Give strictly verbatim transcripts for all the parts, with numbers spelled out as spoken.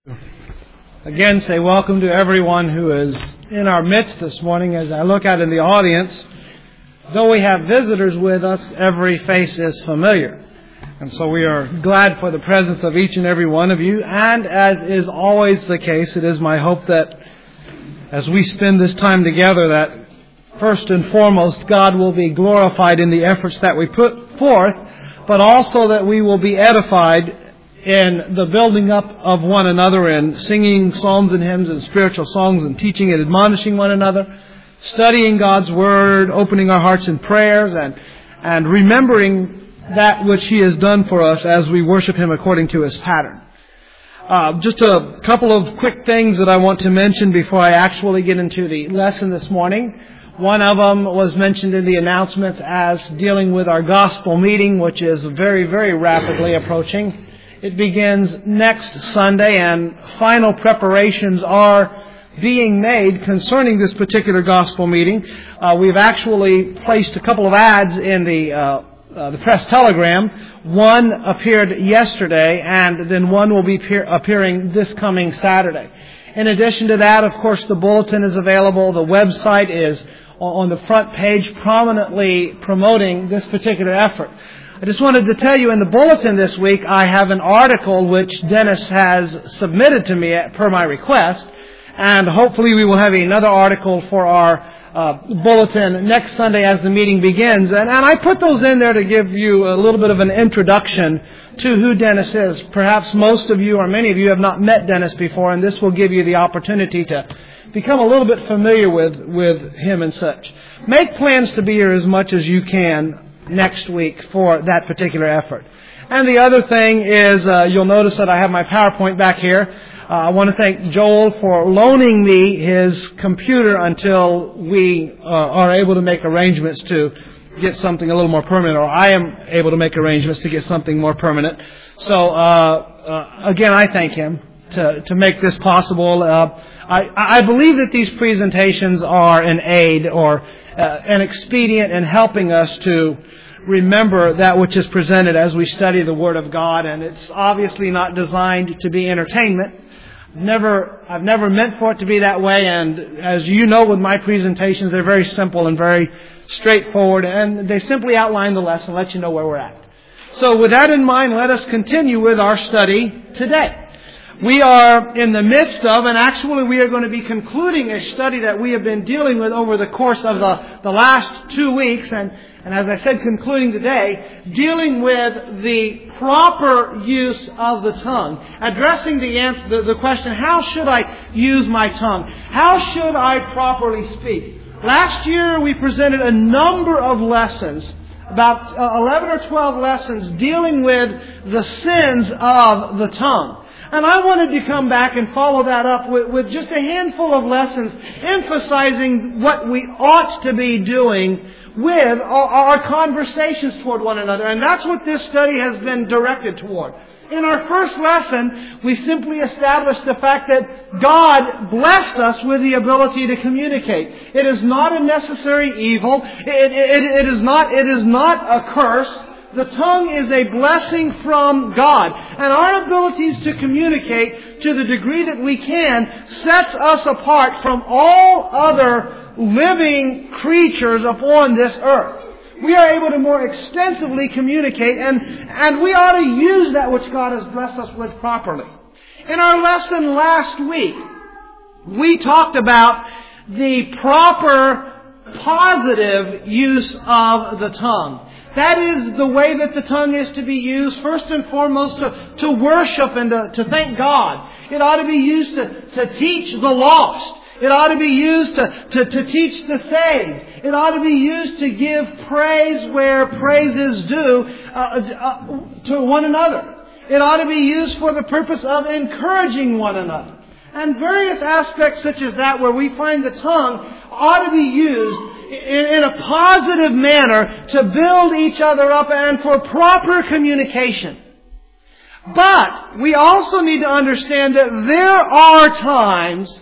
Again, say welcome to everyone who is in our midst this morning. As I look out in the audience, though we have visitors with us, every face is familiar. And so we are glad for the presence of each and every one of you. And as is always the case, it is my hope that as we spend this time together, that first and foremost, God will be glorified in the efforts that we put forth, but also that we will be edified in the building up of one another in singing psalms and hymns and spiritual songs and teaching and admonishing one another, studying God's Word, opening our hearts in prayers, and, and remembering that which He has done for us as we worship Him according to His pattern. Uh, just a couple of quick things that I want to mention before I actually get into the lesson this morning. One of them was mentioned in the announcements as dealing with our gospel meeting, which is very, very rapidly approaching. It begins next Sunday, and final preparations are being made concerning this particular gospel meeting. Uh, we've actually placed a couple of ads in the uh, uh, the press telegram. One appeared yesterday, and then one will be appear- appearing this coming Saturday. In addition to that, of course, the bulletin is available. The website is on the front page, prominently promoting this particular effort. I just wanted to tell you in the bulletin this week, I have an article which Dennis has submitted to me per my request, and hopefully we will have another article for our uh, bulletin next Sunday as the meeting begins. And, and I put those in there to give you a little bit of an introduction to who Dennis is. Perhaps most of you or many of you have not met Dennis before, and this will give you the opportunity to become a little bit familiar with, with him and such. Make plans to be here as much as you can next week for that particular effort. And the other thing is, uh, you'll notice that I have my PowerPoint back here. Uh, I want to thank Joel for loaning me his computer until we uh, are able to make arrangements to get something a little more permanent, or I am able to make arrangements to get something more permanent. So, uh, uh, again, I thank him to, to make this possible. Uh, I, I believe that these presentations are an aid or uh, an expedient in helping us to remember that which is presented as we study the Word of God. And it's obviously not designed to be entertainment. Never, I've never meant for it to be that way. And as you know with my presentations, they're very simple and very straightforward. And they simply outline the lesson, let you know where we're at. So with that in mind, let us continue with our study today. We are in the midst of, and actually we are going to be concluding a study that we have been dealing with over the course of the, the last two weeks, and, and as I said, concluding today, dealing with the proper use of the tongue, addressing the answer, the, the question, how should I use my tongue? How should I properly speak? Last year we presented a number of lessons, about eleven or twelve lessons dealing with the sins of the tongue. And I wanted to come back and follow that up with, with just a handful of lessons emphasizing what we ought to be doing with our, our conversations toward one another. And that's what this study has been directed toward. In our first lesson, we simply established the fact that God blessed us with the ability to communicate. It is not a necessary evil. It, it, it, is not, it is not a curse. The tongue is a blessing from God. And our abilities to communicate to the degree that we can sets us apart from all other living creatures upon this earth. We are able to more extensively communicate, and, and we ought to use that which God has blessed us with properly. In our lesson last week, we talked about the proper positive use of the tongue. That is the way that the tongue is to be used, first and foremost, to, to worship and to, to thank God. It ought to be used to, to teach the lost. It ought to be used to, to, to teach the saved. It ought to be used to give praise where praise is due uh, uh, to one another. It ought to be used for the purpose of encouraging one another. And various aspects such as that where we find the tongue ought to be used in a positive manner to build each other up and for proper communication. But we also need to understand that there are times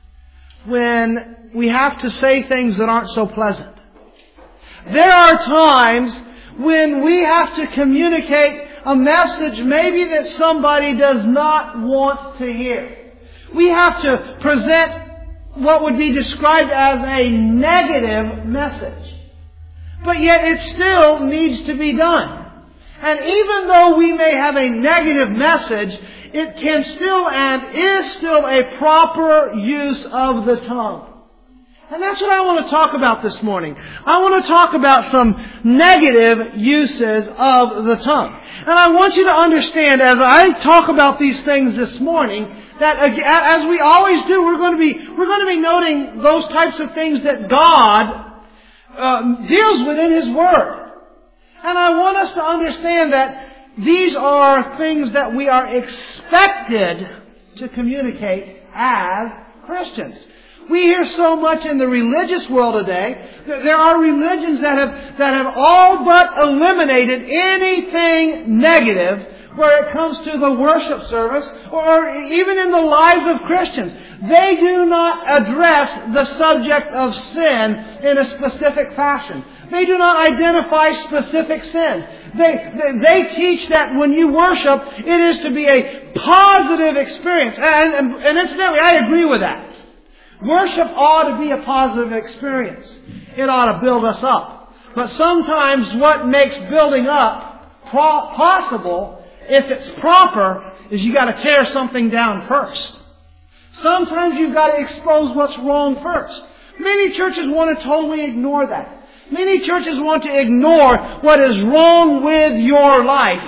when we have to say things that aren't so pleasant. There are times when we have to communicate a message maybe that somebody does not want to hear. We have to present what would be described as a negative message. But yet it still needs to be done. And even though we may have a negative message, it can still and is still a proper use of the tongue. And that's what I want to talk about this morning. I want to talk about some negative uses of the tongue. And I want you to understand, as I talk about these things this morning, that as we always do, we're going to be we're going to be noting those types of things that God uh, deals with in His Word. And I want us to understand that these are things that we are expected to communicate as Christians. We hear so much in the religious world today. There are religions that have that have all but eliminated anything negative where it comes to the worship service or even in the lives of Christians. They do not address the subject of sin in a specific fashion. They do not identify specific sins. They, they, they teach that when you worship, it is to be a positive experience. And, and, and incidentally, I agree with that. Worship ought to be a positive experience. It ought to build us up. But sometimes what makes building up pro- possible, if it's proper, is you got to tear something down first. Sometimes you've got to expose what's wrong first. Many churches want to totally ignore that. Many churches want to ignore what is wrong with your life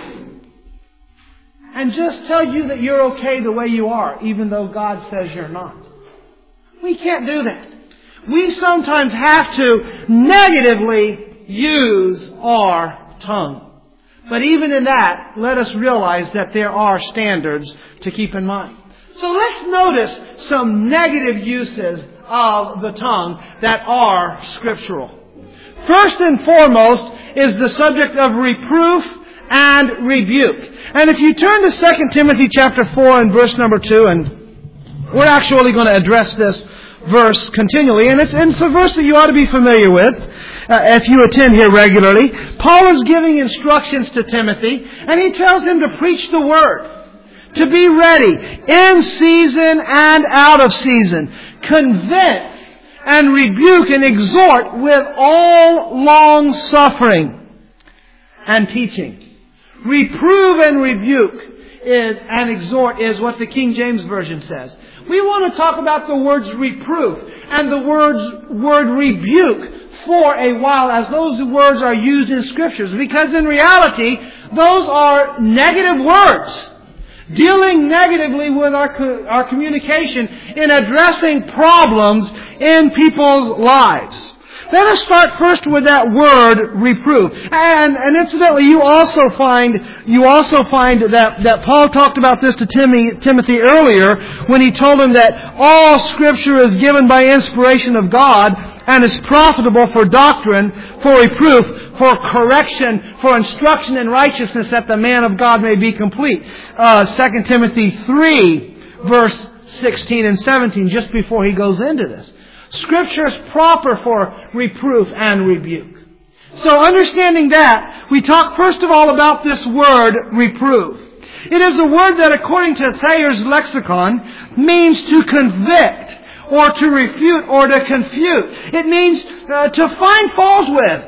and just tell you that you're okay the way you are, even though God says you're not. We can't do that. We sometimes have to negatively use our tongue. But even in that, let us realize that there are standards to keep in mind. So let's notice some negative uses of the tongue that are scriptural. First and foremost is the subject of reproof and rebuke. And if you turn to Second Timothy chapter four and verse number two, and we're actually going to address this verse continually, and it's, and it's a verse that you ought to be familiar with uh, if you attend here regularly. Paul is giving instructions to Timothy, and he tells him to preach the Word, to be ready in season and out of season, convince and rebuke and exhort with all long suffering and teaching. Reprove and rebuke is, and exhort is what the King James Version says. We want to talk about the words reproof and the words word rebuke for a while as those words are used in Scriptures, because in reality those are negative words dealing negatively with our our communication in addressing problems in people's lives. Let us start first with that word reproof. And, and incidentally, you also find you also find that, that Paul talked about this to Timothy, Timothy earlier when he told him that all Scripture is given by inspiration of God and is profitable for doctrine, for reproof, for correction, for instruction in righteousness, that the man of God may be complete. Uh, Second Timothy three, verse sixteen and seventeen, just before he goes into this. Scripture is proper for reproof and rebuke. So understanding that, we talk first of all about this word reproof. It is a word that, according to Thayer's lexicon, means to convict or to refute or to confute. It means uh, to find fault with.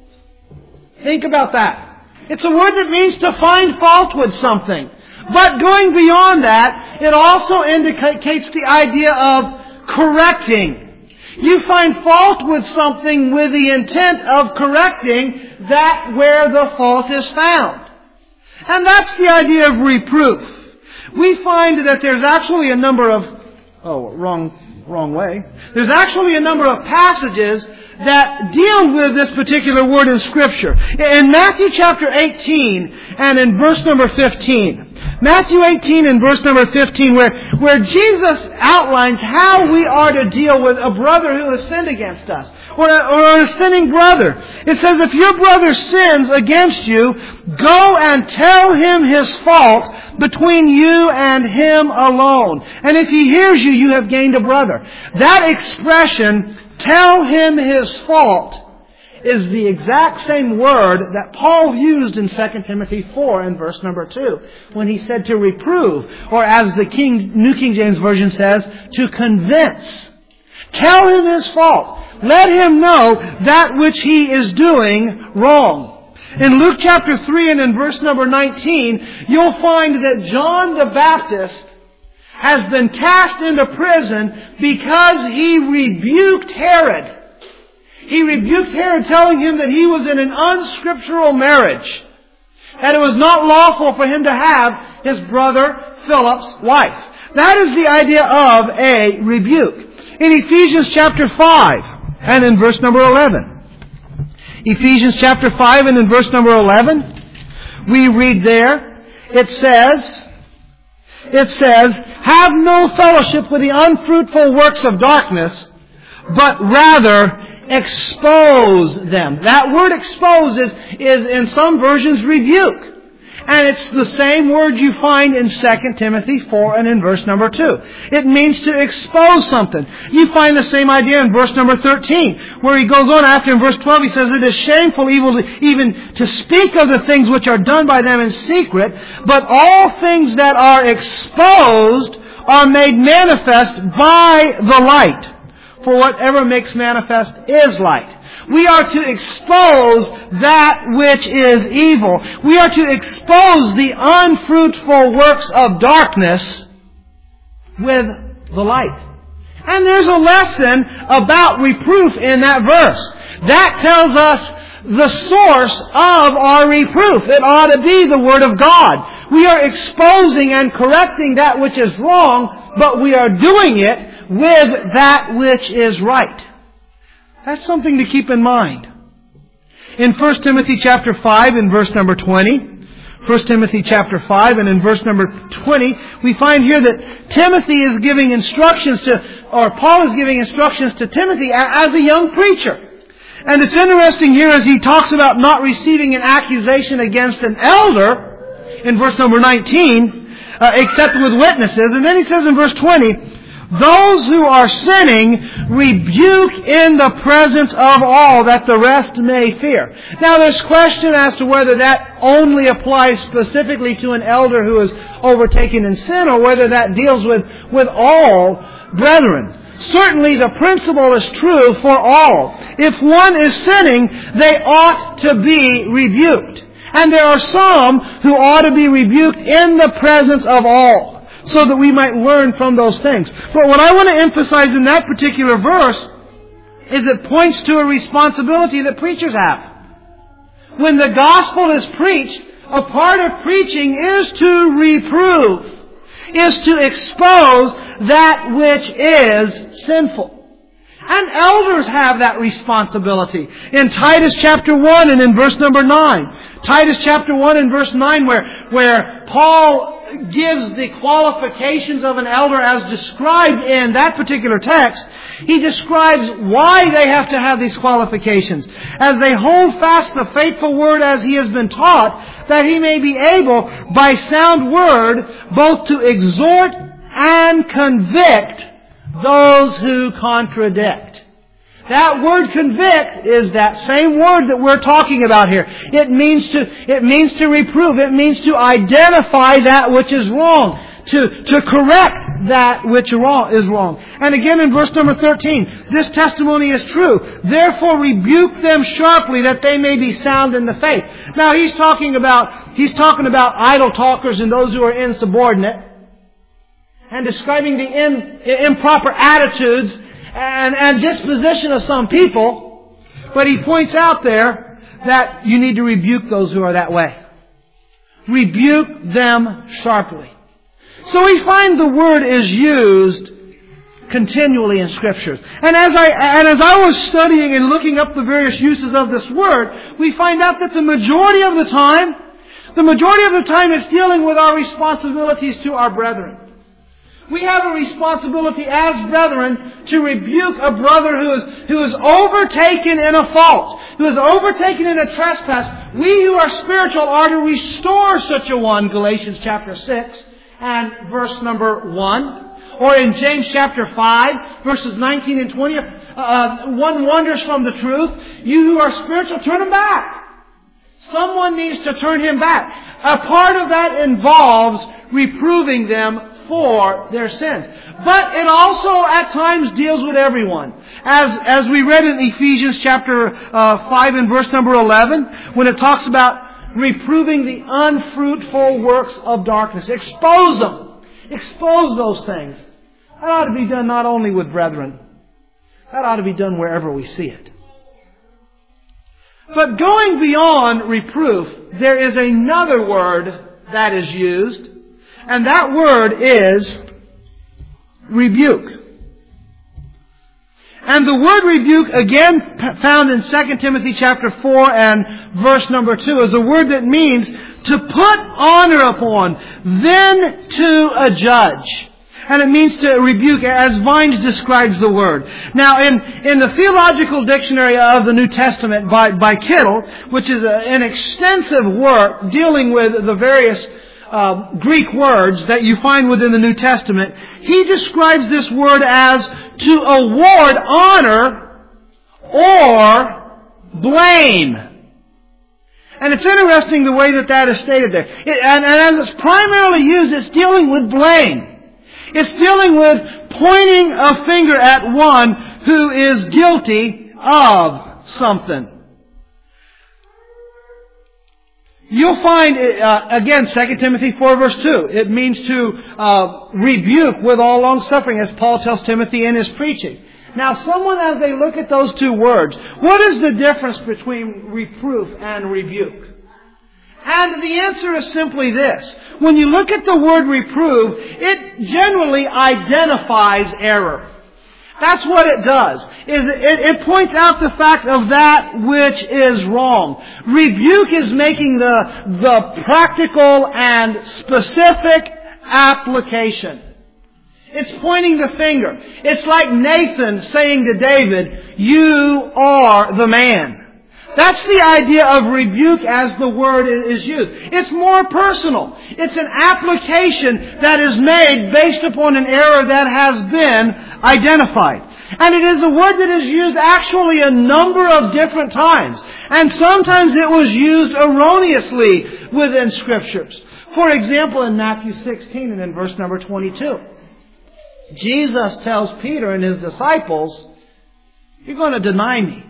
Think about that. It's a word that means to find fault with something. But going beyond that, it also indicates the idea of correcting. You find fault with something with the intent of correcting that where the fault is found. And that's the idea of reproof. We find that there's actually a number of, oh, wrong, wrong way. There's actually a number of passages that deal with this particular word in Scripture. In Matthew chapter eighteen and in verse number fifteen. Matthew eighteen and verse number fifteen, where, where Jesus outlines how we are to deal with a brother who has sinned against us, or a, or a sinning brother. It says, if your brother sins against you, go and tell him his fault between you and him alone. And if he hears you, you have gained a brother. That expression, tell him his fault, is the exact same word that Paul used in Second Timothy four in verse number two, when he said to reprove, or as the King, New King James Version says, to convince. Tell him his fault. Let him know that which he is doing wrong. In Luke chapter three and in verse number nineteen, you'll find that John the Baptist has been cast into prison because he rebuked Herod. He rebuked Herod, telling him that he was in an unscriptural marriage, that it was not lawful for him to have his brother Philip's wife. That is the idea of a rebuke. In Ephesians chapter five and in verse number eleven. Ephesians chapter five and in verse number eleven, we read there, it says, it says, have no fellowship with the unfruitful works of darkness, but rather expose them. That word expose is, is in some versions rebuke. And it's the same word you find in Second Timothy four and in verse number two. It means to expose something. You find the same idea in verse number thirteen, where he goes on after in verse twelve, he says, it is shameful even to speak of the things which are done by them in secret, but all things that are exposed are made manifest by the light. For whatever makes manifest is light. We are to expose that which is evil. We are to expose the unfruitful works of darkness with the light. And there's a lesson about reproof in that verse. That tells us the source of our reproof. It ought to be the Word of God. We are exposing and correcting that which is wrong, but we are doing it with that which is right. That's something to keep in mind. In First Timothy chapter five and verse number twenty, First Timothy chapter five and in verse number twenty, we find here that Timothy is giving instructions to, or Paul is giving instructions to Timothy as a young preacher. And it's interesting here as he talks about not receiving an accusation against an elder in verse number nineteen, uh, except with witnesses. And then he says in verse twenty, those who are sinning rebuke in the presence of all, that the rest may fear. Now there's question as to whether that only applies specifically to an elder who is overtaken in sin, or whether that deals with, with all brethren. Certainly the principle is true for all. If one is sinning, they ought to be rebuked. And there are some who ought to be rebuked in the presence of all, so that we might learn from those things. But what I want to emphasize in that particular verse is it points to a responsibility that preachers have. When the gospel is preached, a part of preaching is to reprove, is to expose that which is sinful. And elders have that responsibility. In Titus chapter one and in verse number nine. Titus chapter one and verse nine, where, where Paul gives the qualifications of an elder as described in that particular text. He describes why they have to have these qualifications. As they hold fast the faithful word as he has been taught, that he may be able, by sound word, both to exhort and convict those who contradict. That word convict is that same word that we're talking about here. It means to, it means to reprove. It means to identify that which is wrong. To, to correct that which wrong, is wrong. And again in verse number thirteen, this testimony is true. Therefore rebuke them sharply, that they may be sound in the faith. Now he's talking about, he's talking about idle talkers and those who are insubordinate, and describing the in, improper attitudes and, and disposition of some people. But he points out there that you need to rebuke those who are that way. Rebuke them sharply. So we find the word is used continually in Scriptures. And as I, and as I was studying and looking up the various uses of this word, we find out that the majority of the time, the majority of the time it's dealing with our responsibilities to our brethren. We have a responsibility as brethren to rebuke a brother who is, who is overtaken in a fault, who is overtaken in a trespass. We who are spiritual are to restore such a one, Galatians chapter six and verse number one. Or in James chapter five, verses nineteen and twenty, uh, one wanders from the truth, you who are spiritual, turn him back. Someone needs to turn him back. A part of that involves reproving them for their sins. But it also at times deals with everyone. As as we read in Ephesians chapter uh, five and verse number eleven, when it talks about reproving the unfruitful works of darkness. Expose them. Expose those things. That ought to be done not only with brethren. That ought to be done wherever we see it. But going beyond reproof, there is another word that is used, and that word is rebuke. And the word rebuke, again found in Second Timothy chapter four and verse number two, is a word that means to put honor upon, then to adjudge. And it means to rebuke, as Vines describes the word. Now, in, in the Theological Dictionary of the New Testament by, by Kittle, which is a, an extensive work dealing with the various uh, Greek words that you find within the New Testament, he describes this word as to award honor or blame. And it's interesting the way that that is stated there. It, and, and as it's primarily used, it's dealing with blame. It's dealing with pointing a finger at one who is guilty of something. You'll find, uh, again, Second Timothy four verse two. It means to uh, rebuke with all long suffering, as Paul tells Timothy in his preaching. Now, someone, as they look at those two words, what is the difference between reproof and rebuke? And the answer is simply this. When you look at the word reprove, it generally identifies error. That's what it does. Is it, it points out the fact of that which is wrong. Rebuke is making the, the practical and specific application. It's pointing the finger. It's like Nathan saying to David, "You are the man." That's the idea of rebuke as the word is used. It's more personal. It's an application that is made based upon an error that has been identified. And it is a word that is used actually a number of different times. And sometimes it was used erroneously within Scriptures. For example, in Matthew sixteen and in verse number twenty-two, Jesus tells Peter and his disciples, "You're going to deny me."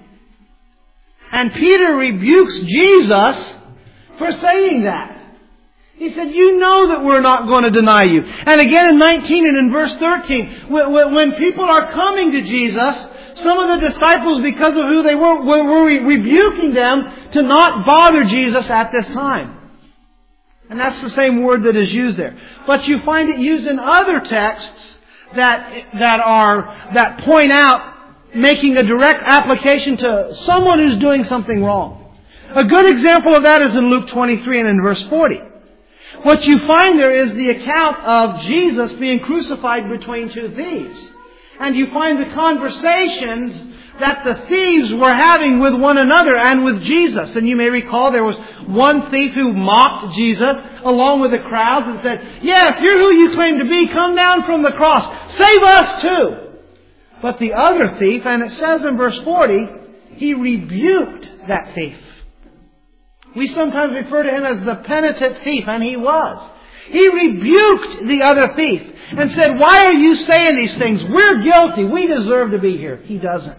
And Peter rebukes Jesus for saying that. He said, "You know that we're not going to deny you." And again in nineteen and in verse thirteen, when people are coming to Jesus, some of the disciples, because of who they were, were rebuking them to not bother Jesus at this time. And that's the same word that is used there. But you find it used in other texts that, that are, that point out making a direct application to someone who's doing something wrong. A good example of that is in Luke twenty-three and in verse forty. What you find there is the account of Jesus being crucified between two thieves. And you find the conversations that the thieves were having with one another and with Jesus. And you may recall there was one thief who mocked Jesus along with the crowds and said, "Yeah, if you're who you claim to be, come down from the cross. Save us too." But the other thief, and it says in verse forty, he rebuked that thief. We sometimes refer to him as the penitent thief, and he was. He rebuked the other thief and said, "Why are you saying these things? We're guilty. We deserve to be here." He doesn't.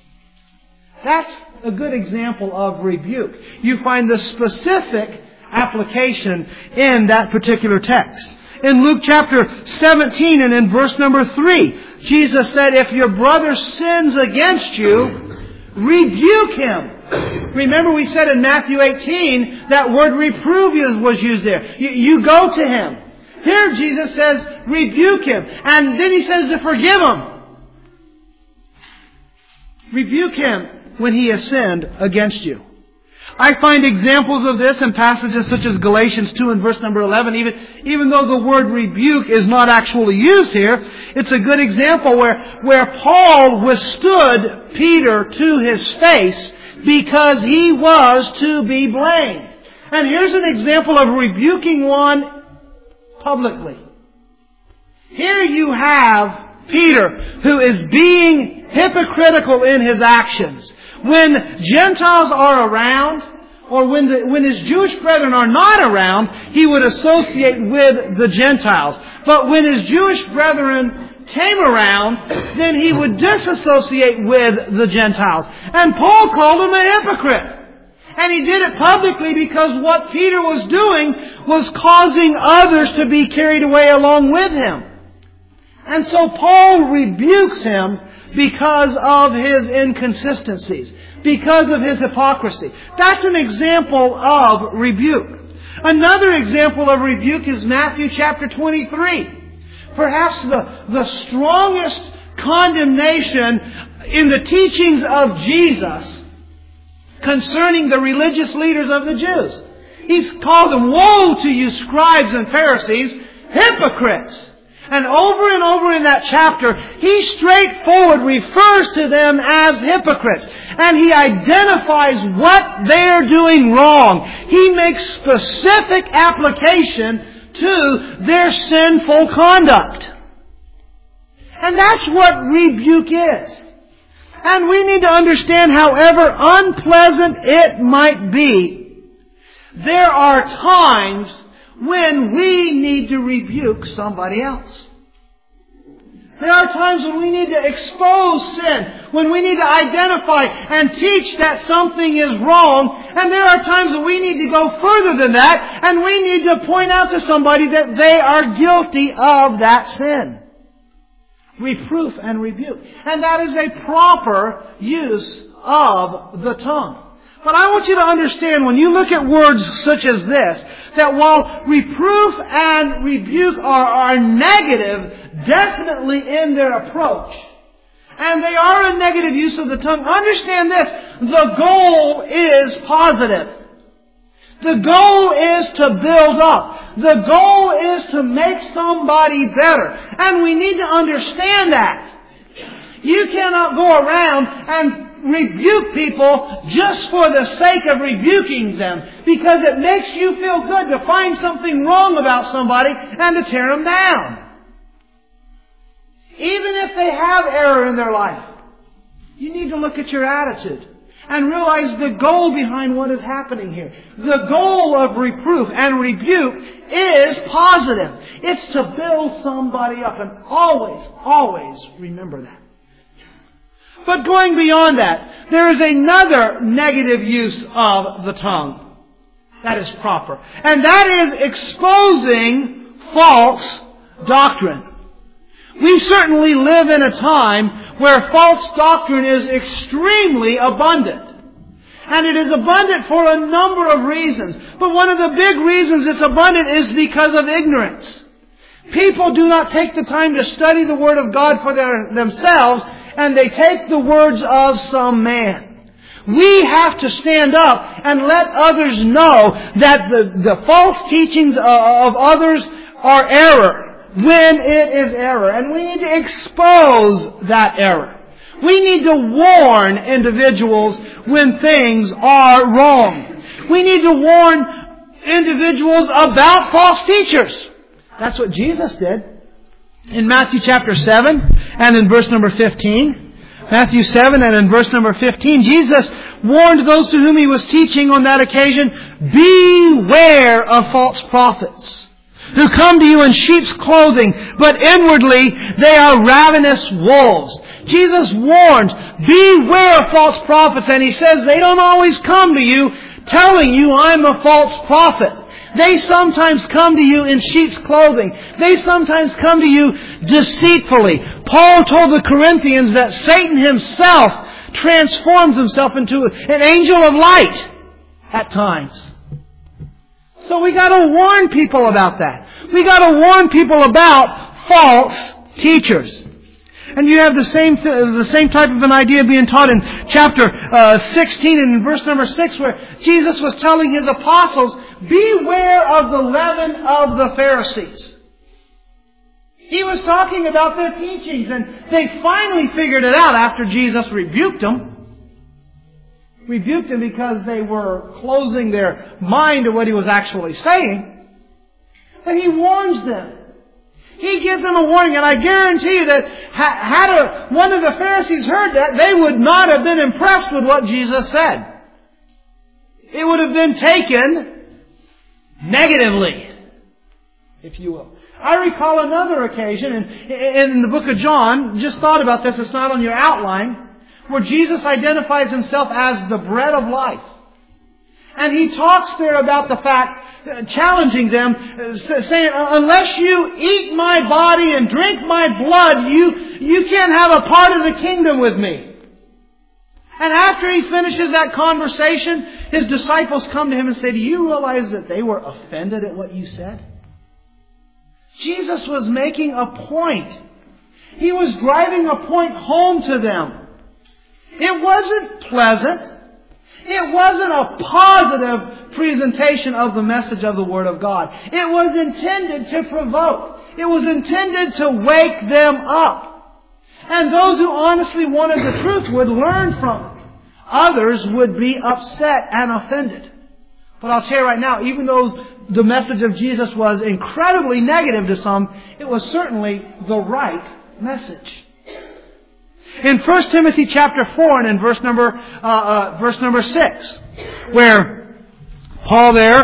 That's a good example of rebuke. You find the specific application in that particular text. In Luke chapter seventeen and in verse number three, Jesus said, "If your brother sins against you, rebuke him." Remember we said in Matthew eighteen, that word reprove was used there. You, you go to him. Here Jesus says, rebuke him. And then he says to forgive him. Rebuke him when he has sinned against you. I find examples of this in passages such as Galatians two and verse number eleven. Even, even though the word rebuke is not actually used here, it's a good example where, where Paul withstood Peter to his face because he was to be blamed. And here's an example of rebuking one publicly. Here you have Peter, who is being hypocritical in his actions. When Gentiles are around, or when, the, when his Jewish brethren are not around, he would associate with the Gentiles. But when his Jewish brethren came around, then he would disassociate with the Gentiles. And Paul called him a hypocrite. And he did it publicly because what Peter was doing was causing others to be carried away along with him. And so Paul rebukes him because of his inconsistencies, because of his hypocrisy. That's an example of rebuke. Another example of rebuke is Matthew chapter twenty-three. Perhaps the, the strongest condemnation in the teachings of Jesus concerning the religious leaders of the Jews. He's called them, "Woe to you scribes and Pharisees, hypocrites!" And over and over in that chapter, he straightforward refers to them as hypocrites. And he identifies what they're doing wrong. He makes specific application to their sinful conduct. And that's what rebuke is. And we need to understand, however unpleasant it might be, there are times when we need to rebuke somebody else. There are times when we need to expose sin, when we need to identify and teach that something is wrong, and there are times when we need to go further than that, and we need to point out to somebody that they are guilty of that sin. Reproof and rebuke. And that is a proper use of the tongue. But I want you to understand, when you look at words such as this, that while reproof and rebuke are, are negative, definitely in their approach, and they are a negative use of the tongue, understand this: the goal is positive. The goal is to build up. The goal is to make somebody better. And we need to understand that. You cannot go around and rebuke people just for the sake of rebuking them, because it makes you feel good to find something wrong about somebody and to tear them down. Even if they have error in their life, you need to look at your attitude and realize the goal behind what is happening here. The goal of reproof and rebuke is positive. It's to build somebody up, and always, always remember that. But going beyond that, there is another negative use of the tongue that is proper. And that is exposing false doctrine. We certainly live in a time where false doctrine is extremely abundant. And it is abundant for a number of reasons. But one of the big reasons it's abundant is because of ignorance. People do not take the time to study the Word of God for their, themselves, and they take the words of some man. We have to stand up and let others know that the, the false teachings of others are error when it is error. And we need to expose that error. We need to warn individuals when things are wrong. We need to warn individuals about false teachers. That's what Jesus did. In Matthew chapter seven and in verse number fifteen. Matthew seven and in verse number fifteen, Jesus warned those to whom He was teaching on that occasion, "Beware of false prophets, who come to you in sheep's clothing, but inwardly they are ravenous wolves." Jesus warns, beware of false prophets, and He says they don't always come to you telling you, "I'm a false prophet." They sometimes come to you in sheep's clothing. They sometimes come to you deceitfully. Paul told the Corinthians that Satan himself transforms himself into an angel of light at times. So we got to warn people about that. We got to warn people about false teachers. And you have the same th- the same type of an idea being taught in chapter uh, sixteen and in verse number six, where Jesus was telling His apostles, beware of the leaven of the Pharisees. He was talking about their teachings, and they finally figured it out after Jesus rebuked them. Rebuked them because they were closing their mind to what He was actually saying. But He warns them. He gives them a warning, and I guarantee you that had a, one of the Pharisees heard that, they would not have been impressed with what Jesus said. It would have been taken negatively, if you will. I recall another occasion in, in the book of John, just thought about this, it's not on your outline, where Jesus identifies Himself as the bread of life. And He talks there about the fact, challenging them, saying, unless you eat my body and drink my blood, you, you can't have a part of the kingdom with me. And after He finishes that conversation, His disciples come to Him and say, do you realize that they were offended at what you said? Jesus was making a point. He was driving a point home to them. It wasn't pleasant. It wasn't a positive presentation of the message of the Word of God. It was intended to provoke. It was intended to wake them up. And those who honestly wanted the truth would learn from it. Others would be upset and offended. But I'll tell you right now, even though the message of Jesus was incredibly negative to some, it was certainly the right message. In First Timothy chapter four and in verse number uh, uh, verse number six, where Paul there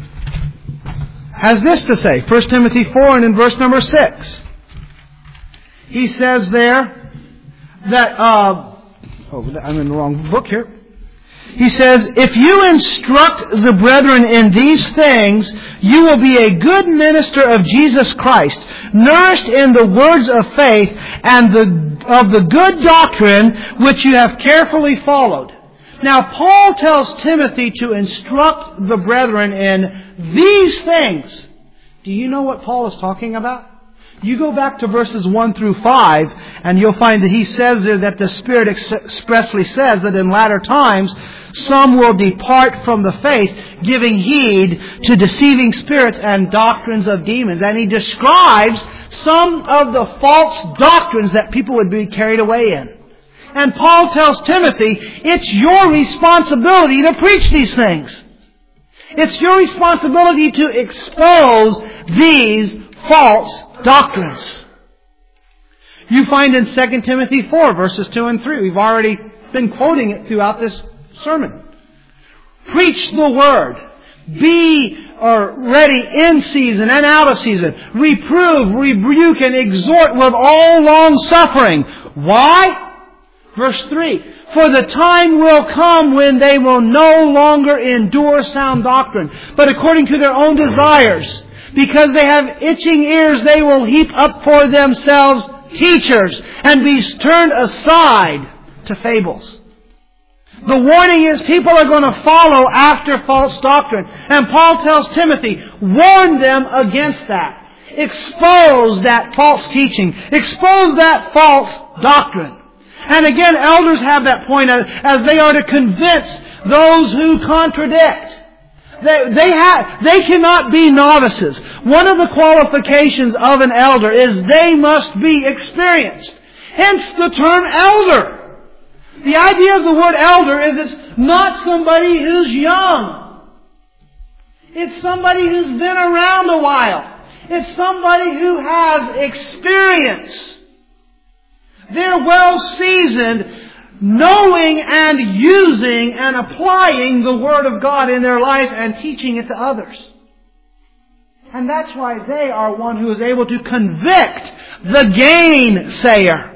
has this to say. First Timothy four and in verse number six, he says there that uh, oh, I'm in the wrong book here. He says, if you instruct the brethren in these things, you will be a good minister of Jesus Christ, nourished in the words of faith and the, of the good doctrine which you have carefully followed. Now, Paul tells Timothy to instruct the brethren in these things. Do you know what Paul is talking about? You go back to verses one through five, and you'll find that he says there that the Spirit ex- expressly says that in latter times some will depart from the faith, giving heed to deceiving spirits and doctrines of demons. And he describes some of the false doctrines that people would be carried away in. And Paul tells Timothy, it's your responsibility to preach these things. It's your responsibility to expose these false doctrines. You find in Second Timothy four, verses two and three. We've already been quoting it throughout this sermon. Preach the Word. Be or ready in season and out of season. Reprove, rebuke, and exhort with all long suffering. Why? Verse three. For the time will come when they will no longer endure sound doctrine, but according to their own desires. Because they have itching ears, they will heap up for themselves teachers and be turned aside to fables. The warning is people are going to follow after false doctrine. And Paul tells Timothy, warn them against that. Expose that false teaching. Expose that false doctrine. And again, elders have that point as they are to convince those who contradict. They, they, have, they cannot be novices. One of the qualifications of an elder is they must be experienced. Hence the term elder. The idea of the word elder is it's not somebody who's young. It's somebody who's been around a while. It's somebody who has experience. They're well seasoned, knowing and using and applying the Word of God in their life and teaching it to others. And that's why they are one who is able to convict the gainsayer.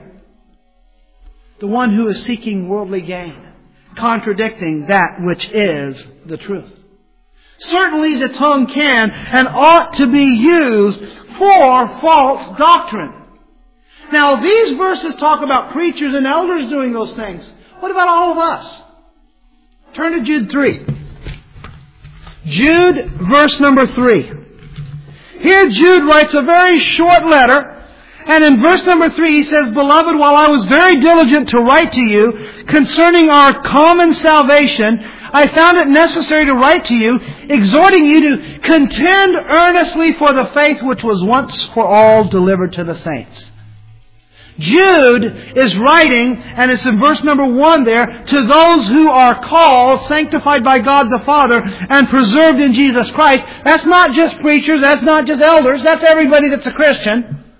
The one who is seeking worldly gain, contradicting that which is the truth. Certainly the tongue can and ought to be used for false doctrine. Now these verses talk about preachers and elders doing those things. What about all of us? Turn to Jude three. Jude, verse number three. Here Jude writes a very short letter. And in verse number three he says, Beloved, while I was very diligent to write to you concerning our common salvation, I found it necessary to write to you, exhorting you to contend earnestly for the faith which was once for all delivered to the saints. Jude is writing, and it's in verse number one there, to those who are called, sanctified by God the Father, and preserved in Jesus Christ. That's not just preachers, that's not just elders, that's everybody that's a Christian.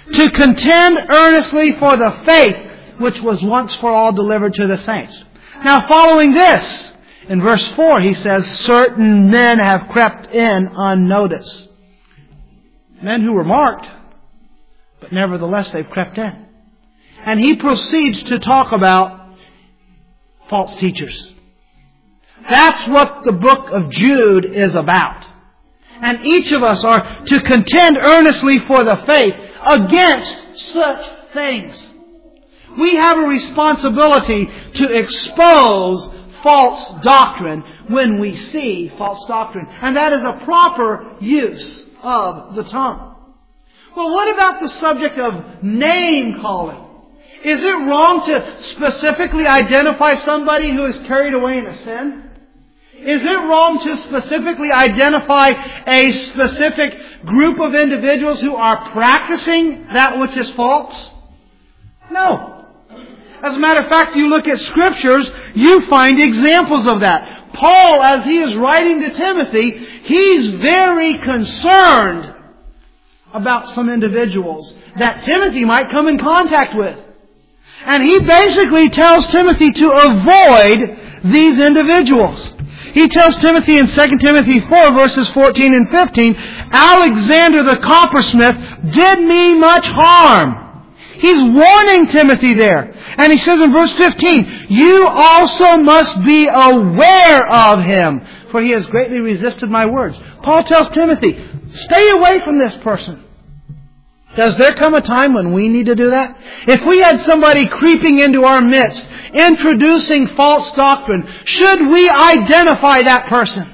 to contend earnestly for the faith which was once for all delivered to the saints. Now following this, in verse four he says, certain men have crept in unnoticed. Men who were marked, but nevertheless they've crept in. And he proceeds to talk about false teachers. That's what the book of Jude is about. And each of us are to contend earnestly for the faith against such things. We have a responsibility to expose false doctrine when we see false doctrine. And that is a proper use of the tongue. Well, what about the subject of name calling? Is it wrong to specifically identify somebody who is carried away in a sin? Is it wrong to specifically identify a specific group of individuals who are practicing that which is false? No. As a matter of fact, you look at Scriptures, you find examples of that. Paul, as he is writing to Timothy, he's very concerned about some individuals that Timothy might come in contact with. And he basically tells Timothy to avoid these individuals. He tells Timothy in Second Timothy four, verses fourteen and fifteen, Alexander the coppersmith did me much harm. He's warning Timothy there. And he says in verse fifteen, you also must be aware of him, for he has greatly resisted my words. Paul tells Timothy, stay away from this person. Does there come a time when we need to do that? If we had somebody creeping into our midst, introducing false doctrine, should we identify that person?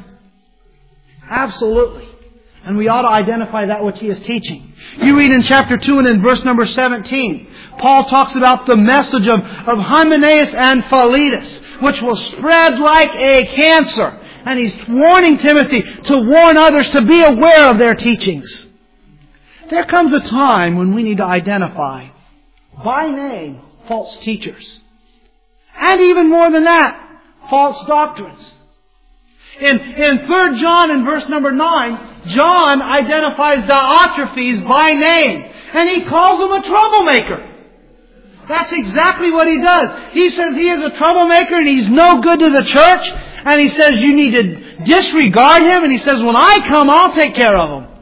Absolutely. And we ought to identify that which he is teaching. You read in chapter two and in verse number seventeen, Paul talks about the message of, of Hymenaeus and Philetus, which will spread like a cancer. And he's warning Timothy to warn others to be aware of their teachings. There comes a time when we need to identify by name false teachers. And even more than that, false doctrines. In, in Third John in verse number nine, John identifies Diotrephes by name. And he calls him a troublemaker. That's exactly what he does. He says he is a troublemaker and he's no good to the church. And he says you need to disregard him. And he says when I come, I'll take care of him.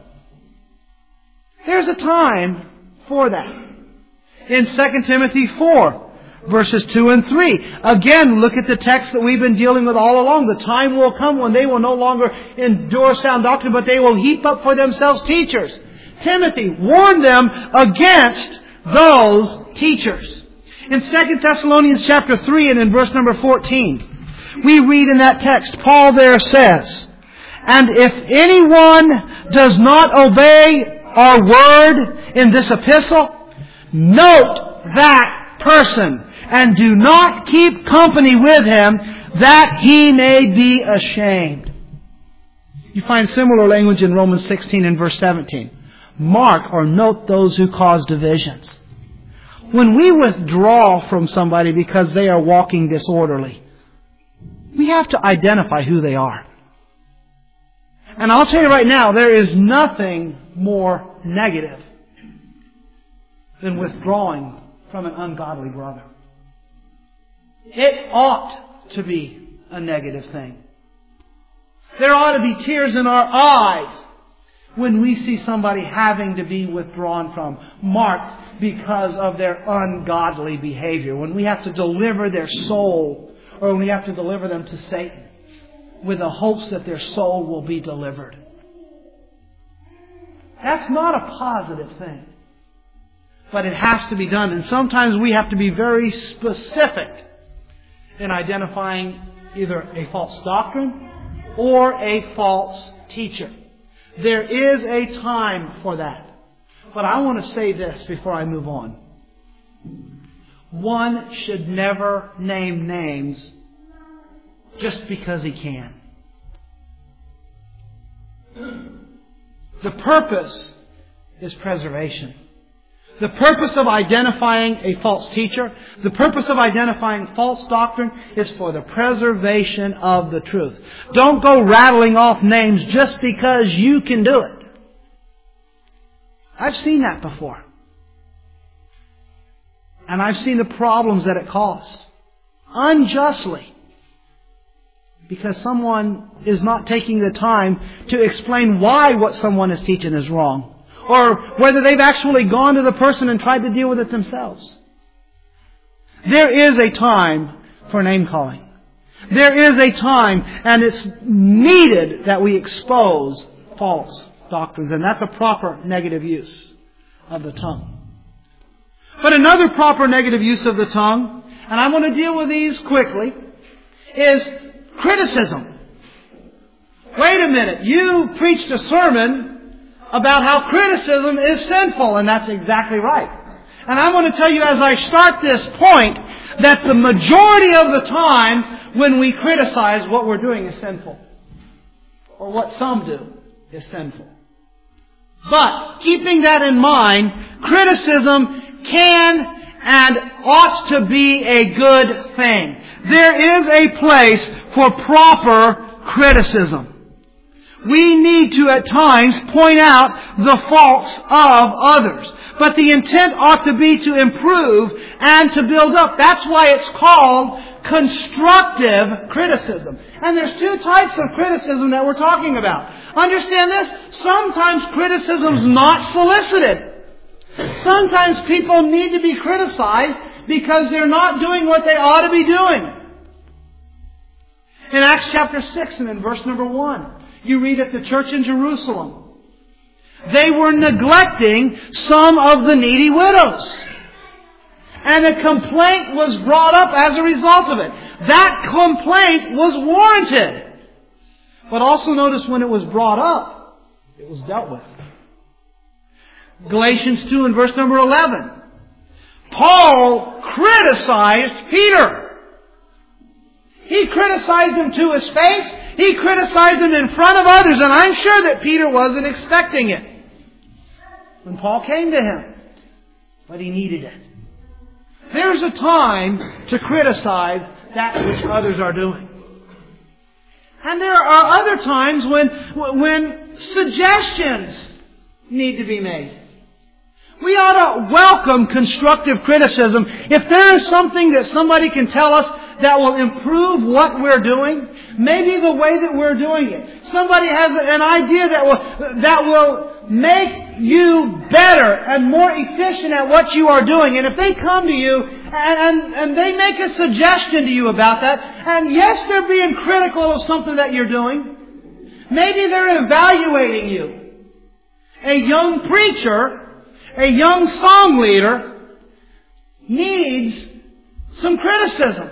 There's a time for that. In Second Timothy four, verses two and three. Again, look at the text that we've been dealing with all along. The time will come when they will no longer endure sound doctrine, but they will heap up for themselves teachers. Timothy, warn them against those teachers. In Second Thessalonians chapter three and in verse number fourteen, we read in that text, Paul there says, and if anyone does not obey our word in this epistle, note that person and do not keep company with him, that he may be ashamed. You find similar language in Romans sixteen and verse seventeen. Mark or note those who cause divisions. When we withdraw from somebody because they are walking disorderly, we have to identify who they are. And I'll tell you right now, there is nothing more negative than withdrawing from an ungodly brother. It ought to be a negative thing. There ought to be tears in our eyes when we see somebody having to be withdrawn from, marked because of their ungodly behavior. When we have to deliver their soul, or when we have to deliver them to Satan, with the hopes that their soul will be delivered. That's not a positive thing. But it has to be done. And sometimes we have to be very specific in identifying either a false doctrine or a false teacher. There is a time for that. But I want to say this before I move on. One should never name names just because he can. The purpose is preservation. The purpose of identifying a false teacher, the purpose of identifying false doctrine is for the preservation of the truth. Don't go rattling off names just because you can do it. I've seen that before. And I've seen the problems that it caused. Unjustly. Because someone is not taking the time to explain why what someone is teaching is wrong. Or whether they've actually gone to the person and tried to deal with it themselves. There is a time for name calling. There is a time, and it's needed that we expose false doctrines. And that's a proper negative use of the tongue. But another proper negative use of the tongue, and I want to deal with these quickly, is criticism. Wait a minute, you preached a sermon about how criticism is sinful, and that's exactly right. And I want to tell you as I start this point that the majority of the time when we criticize, what we're doing is sinful. Or what some do is sinful. But keeping that in mind, criticism can and ought to be a good thing. There is a place for proper criticism. We need to at times point out the faults of others. But the intent ought to be to improve and to build up. That's why it's called constructive criticism. And there's two types of criticism that we're talking about. Understand this? Sometimes criticism's not solicited. Sometimes people need to be criticized because they're not doing what they ought to be doing. In Acts chapter six and in verse number one, you read at the church in Jerusalem, they were neglecting some of the needy widows. And a complaint was brought up as a result of it. That complaint was warranted. But also notice when it was brought up, it was dealt with. Galatians two and verse number eleven. Paul criticized Peter. He criticized him to his face. He criticized him in front of others. And I'm sure that Peter wasn't expecting it when Paul came to him. But he needed it. There's a time to criticize that which others are doing. And there are other times when, when suggestions need to be made. We ought to welcome constructive criticism. If there is something that somebody can tell us that will improve what we're doing, maybe the way that we're doing it. Somebody has an idea that will, that will make you better and more efficient at what you are doing. And if they come to you and, and, and they make a suggestion to you about that, and yes, they're being critical of something that you're doing, maybe they're evaluating you. A young preacher, a young song leader needs some criticism.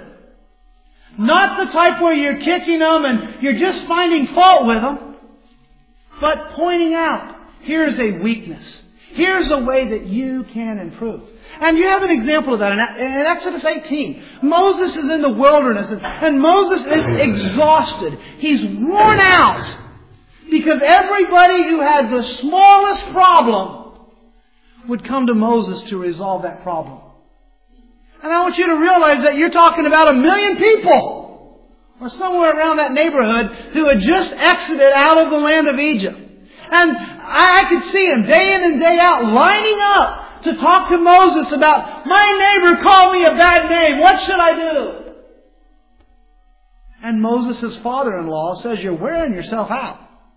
Not the type where you're kicking them and you're just finding fault with them, but pointing out, here's a weakness. Here's a way that you can improve. And you have an example of that in Exodus eighteen. Moses is in the wilderness and Moses is exhausted. He's worn out because everybody who had the smallest problem would come to Moses to resolve that problem. And I want you to realize that you're talking about a million people or somewhere around that neighborhood who had just exited out of the land of Egypt. And I could see them day in and day out lining up to talk to Moses about, my neighbor called me a bad name. What should I do? And Moses' father-in-law says, you're wearing yourself out.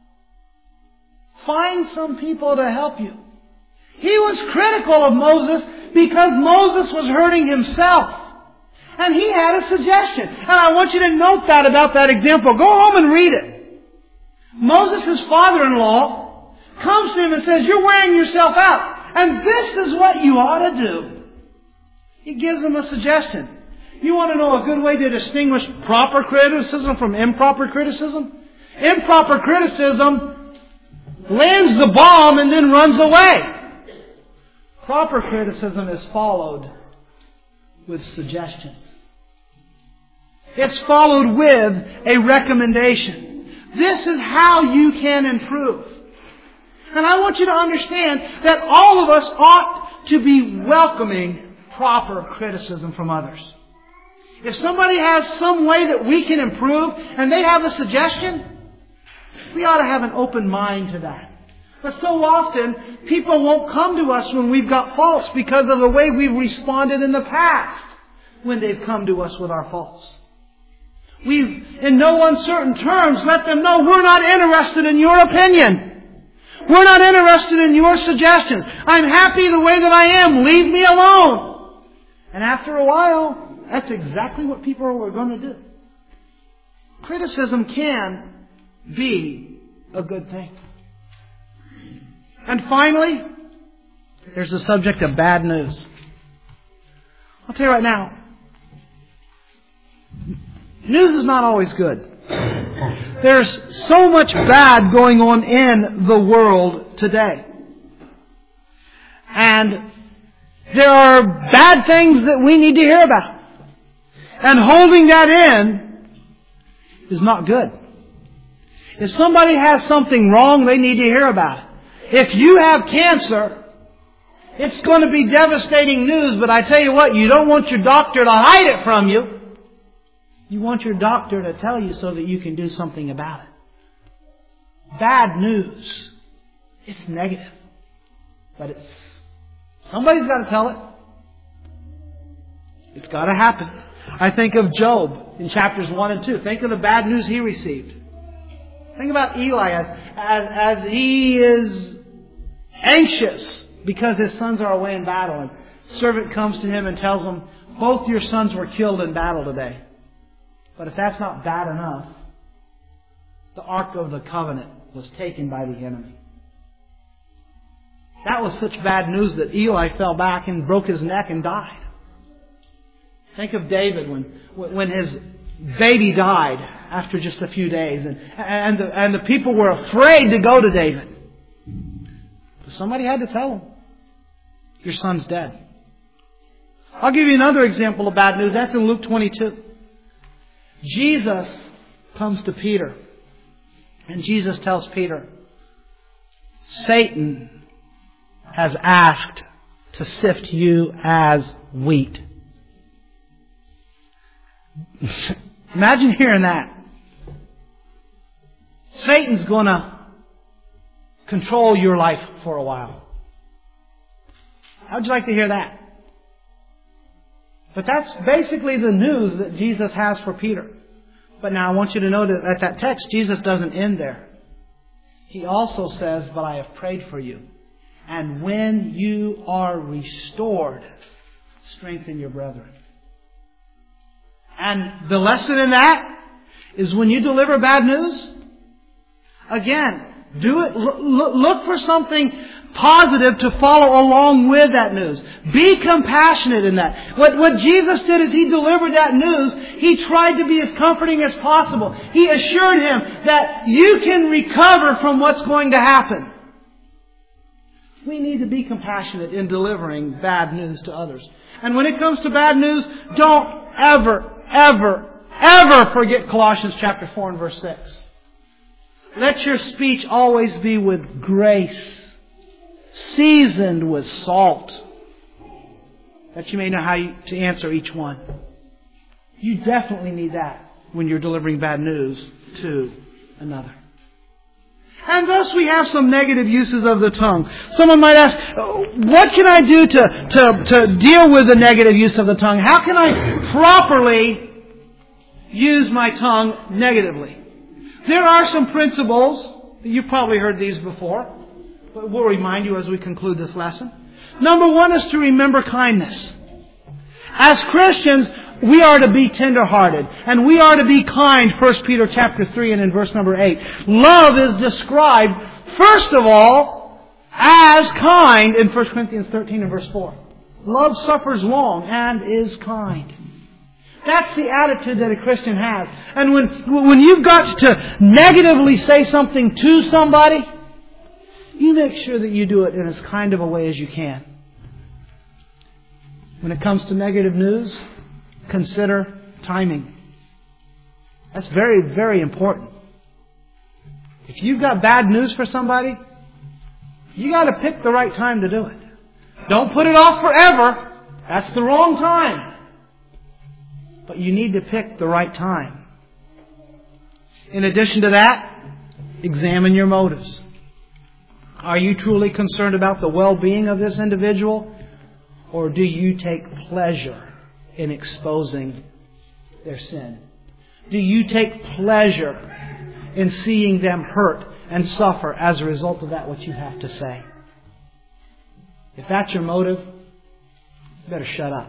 Find some people to help you. He was critical of Moses because Moses was hurting himself. And he had a suggestion. And I want you to note that about that example. Go home and read it. Moses' father-in-law comes to him and says, you're wearing yourself out. And this is what you ought to do. He gives him a suggestion. You want to know a good way to distinguish proper criticism from improper criticism? Improper criticism lands the bomb and then runs away. Proper criticism is followed with suggestions. It's followed with a recommendation. This is how you can improve. And I want you to understand that all of us ought to be welcoming proper criticism from others. If somebody has some way that we can improve and they have a suggestion, we ought to have an open mind to that. But so often, people won't come to us when we've got faults because of the way we've responded in the past when they've come to us with our faults. We've, in no uncertain terms, let them know we're not interested in your opinion. We're not interested in your suggestions. I'm happy the way that I am. Leave me alone. And after a while, that's exactly what people are going to do. Criticism can be a good thing. And finally, there's the subject of bad news. I'll tell you right now, news is not always good. There's so much bad going on in the world today. And there are bad things that we need to hear about. And holding that in is not good. If somebody has something wrong, they need to hear about it. If you have cancer, it's going to be devastating news, but I tell you what, you don't want your doctor to hide it from you. You want your doctor to tell you so that you can do something about it. Bad news. It's negative. But it's somebody's got to tell it. It's got to happen. I think of Job in chapters one and two. Think of the bad news he received. Think about Eli as, as, as he is anxious because his sons are away in battle. And the servant comes to him and tells him, both your sons were killed in battle today. But if that's not bad enough, the Ark of the Covenant was taken by the enemy. That was such bad news that Eli fell back and broke his neck and died. Think of David when, when his baby died after just a few days. And, and, the, and the people were afraid to go to David. So somebody had to tell him, your son's dead. I'll give you another example of bad news. That's in Luke twenty-two. Jesus comes to Peter. And Jesus tells Peter, Satan has asked to sift you as wheat. Imagine hearing that. Satan's going to control your life for a while. How'd you like to hear that? But that's basically the news that Jesus has for Peter. But now I want you to know that at that text, Jesus doesn't end there. He also says, but I have prayed for you. And when you are restored, strengthen your brethren. And the lesson in that is when you deliver bad news, again, do it. Look for something positive to follow along with that news. Be compassionate in that. What, what Jesus did is He delivered that news. He tried to be as comforting as possible. He assured him that you can recover from what's going to happen. We need to be compassionate in delivering bad news to others. And when it comes to bad news, don't ever, ever, ever forget Colossians chapter four and verse six. Let your speech always be with grace, seasoned with salt, that you may know how you, to answer each one. You definitely need that when you're delivering bad news to another. And thus we have some negative uses of the tongue. Someone might ask, what can I do to, to, to deal with the negative use of the tongue? How can I properly use my tongue negatively? There are some principles. You've probably heard these before, but we'll remind you as we conclude this lesson. Number one is to remember kindness. As Christians, we are to be tender-hearted, and we are to be kind, First Peter chapter three and in verse number eight. Love is described, first of all, as kind in First Corinthians thirteen and verse four. Love suffers long and is kind. That's the attitude that a Christian has. And when, when you've got to negatively say something to somebody, you make sure that you do it in as kind of a way as you can. When it comes to negative news, consider timing. That's very, very important. If you've got bad news for somebody, you got to pick the right time to do it. Don't put it off forever. That's the wrong time. But you need to pick the right time. In addition to that, examine your motives. Are you truly concerned about the well-being of this individual? Or do you take pleasure in exposing their sin? Do you take pleasure in seeing them hurt and suffer as a result of that, what you have to say? If that's your motive, you better shut up.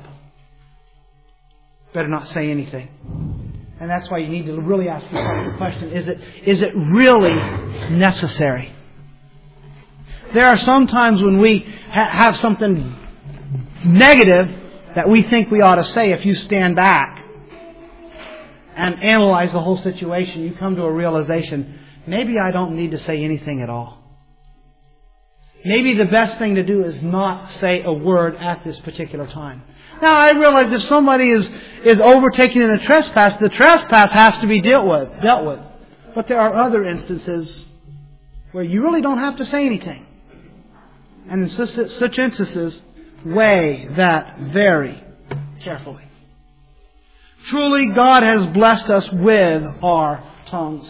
Better not say anything. And that's why you need to really ask yourself the question, is it, is it really necessary? There are some times when we ha- have something negative that we think we ought to say. If you stand back and analyze the whole situation, you come to a realization, maybe I don't need to say anything at all. Maybe the best thing to do is not say a word at this particular time. Now, I realize if somebody is, is overtaking in a trespass, the trespass has to be dealt with, dealt with. But there are other instances where you really don't have to say anything. And in such, such instances, weigh that very carefully. Truly, God has blessed us with our tongues.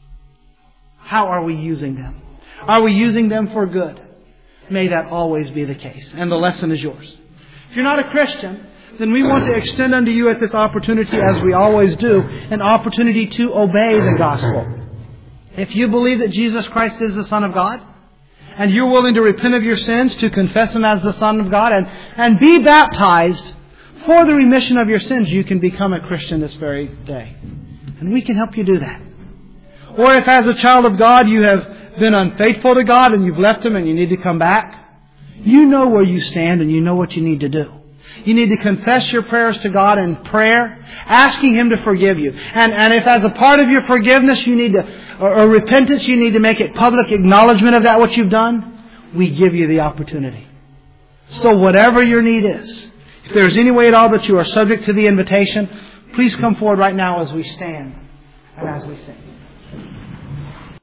How are we using them? Are we using them for good? May that always be the case. And the lesson is yours. If you're not a Christian, then we want to extend unto you at this opportunity, as we always do, an opportunity to obey the gospel. If you believe that Jesus Christ is the Son of God, and you're willing to repent of your sins, to confess Him as the Son of God, and, and be baptized for the remission of your sins, you can become a Christian this very day. And we can help you do that. Or if as a child of God you have been unfaithful to God and you've left Him and you need to come back, you know where you stand and you know what you need to do. You need to confess your prayers to God in prayer, asking Him to forgive you. And, and if as a part of your forgiveness you need to, or, or repentance, you need to make it public acknowledgement of that, what you've done, we give you the opportunity. So whatever your need is, if there's any way at all that you are subject to the invitation, please come forward right now as we stand and as we sing.